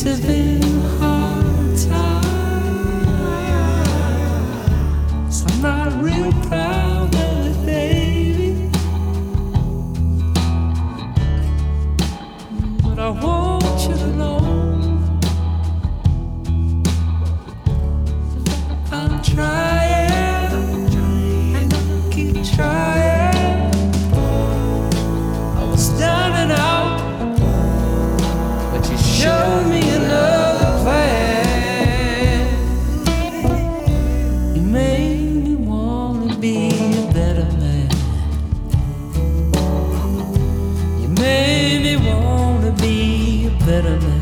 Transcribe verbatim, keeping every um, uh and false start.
This has been a hard time, so I'm not real proud of it, baby. But I want you to know I'm trying, and I keep trying. I was down and out, but you showed me another plan. You made me wanna be a better man. You made me wanna be a better man.